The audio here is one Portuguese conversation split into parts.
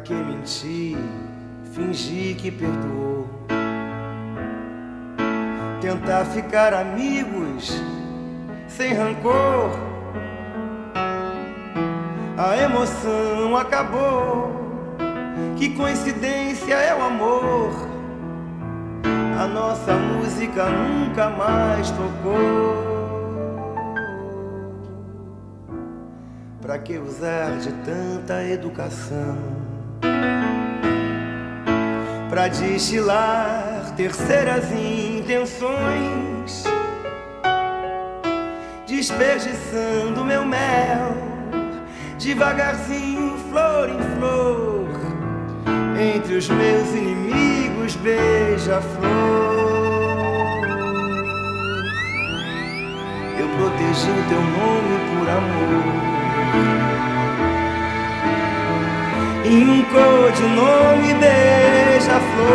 que mentir, fingir que perdoou? Tentar ficar amigos sem rancor. A emoção acabou. Que coincidência é o amor. A nossa música nunca mais tocou. Pra que usar de tanta educação pra destilar terceiras intenções, desperdiçando meu mel devagarzinho, flor em flor, entre os meus inimigos, beija-flor. Eu protegi o teu nome por amor e um codinome, beija-flor.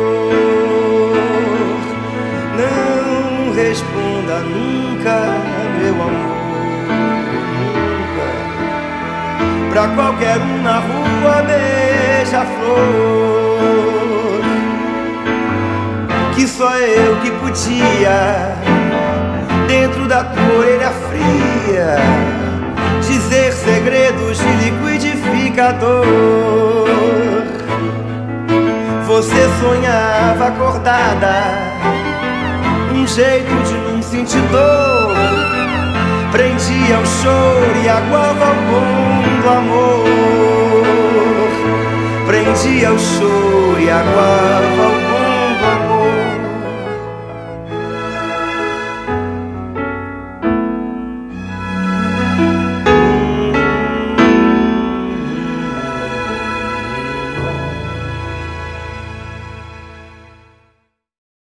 Não responda nunca, meu amor, nunca. Pra qualquer um na rua, beija-flor, que só eu que podia, dentro da tua orelha fria, dizer segredos de liquidificador. Você sonhava acordada, um jeito de não sentir dor, prendia o choro e aguava o bom do amor. Prendia o choro e aguava o